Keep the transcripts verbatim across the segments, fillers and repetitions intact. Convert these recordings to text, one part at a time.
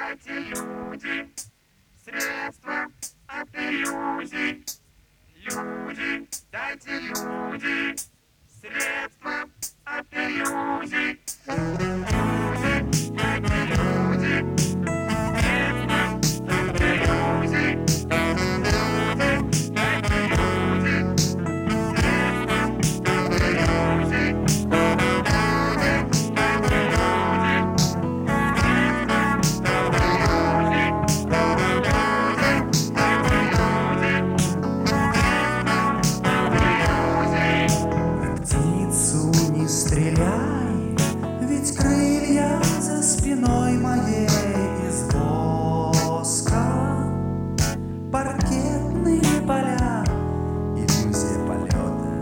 дайте люди средства от иллюзий. Люди, дайте люди средства от иллюзий. Люди, дайте люди средства от иллюзий. Люди, дайте люди средства от иллюзий. Не стреляй, ведь крылья за спиной моей из воска. Паркетные поля, иллюзия полета.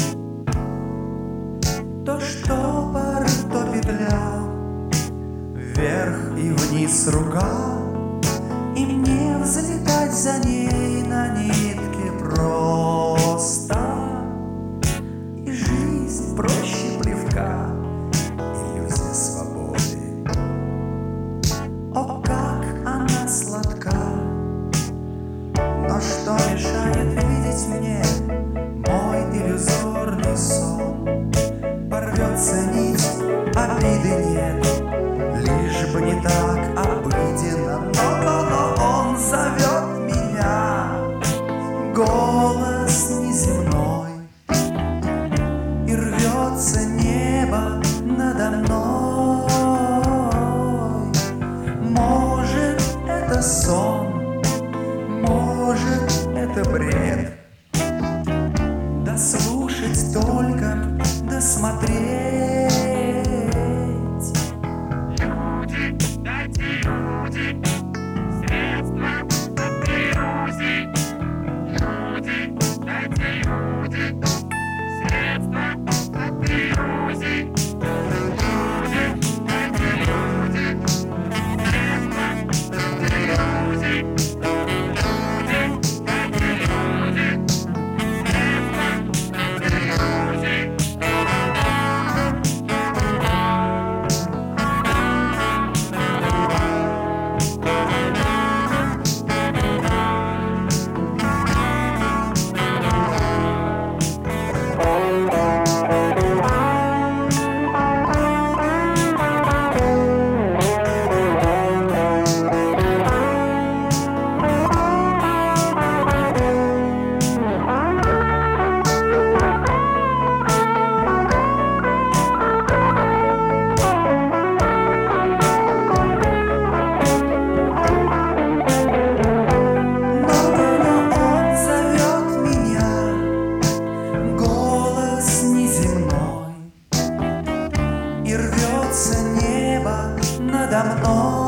То штопор, то петля, вверх и вниз рука, и мне взлетать за ней на нитке просто. И жизнь проще плевка, иллюзия свободы. О, как она сладка! Но что мешает видеть мне мой иллюзорный сон? Порвется нить, обиды нет, лишь бы не так обыденно. Но, но, но он зовет меня, голос неземной. И рвется небо надо мной. Может, это сон, может, это бред. Дослушать только, досмотреть. Люди, дайте люди средства от иллюзий. Люди, дайте люди средства от иллюзий. Люди, дайте люди средства от иллюзий. Люди, дайте люди средства от иллюзий. И рвется небо надо мной.